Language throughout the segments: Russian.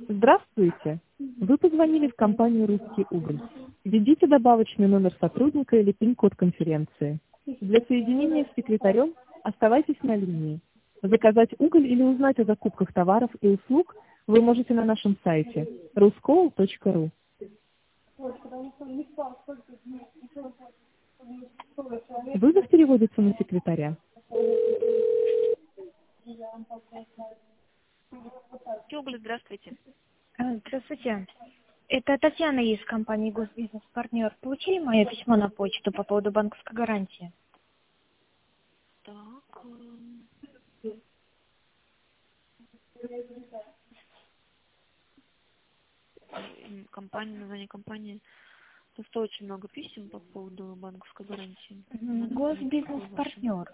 Здравствуйте! Вы позвонили в компанию «Русский уголь». Введите добавочный номер сотрудника или пин-код конференции. Для соединения с секретарем оставайтесь на линии. Заказать уголь или узнать о закупках товаров и услуг вы можете на нашем сайте ruskool.ru. Вызов переводится на секретаря. Уголь, здравствуйте. Здравствуйте. Это Татьяна из компании «Госбизнес-партнер». Получили мое письмо на почту по поводу банковской гарантии? Так, компания, название компании. Просто очень много писем по поводу банковской гарантии. Надо понять, какое ваше. «Госбизнес-партнер».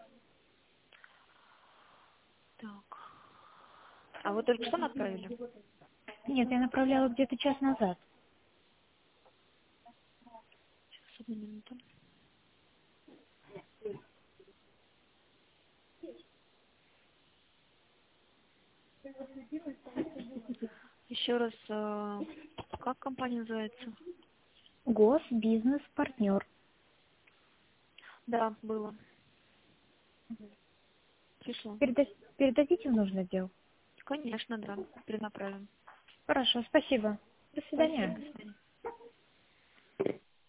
Так. А вы только что направили? Нет, я направляла где-то час назад. Сейчас, одну минуту. Еще раз, как компания называется? «Госбизнес-партнер». Да, было. Пришло. Передадите в нужный отдел? Конечно, да. Перенаправим. Хорошо, спасибо. До Спасибо, свидания. до свидания.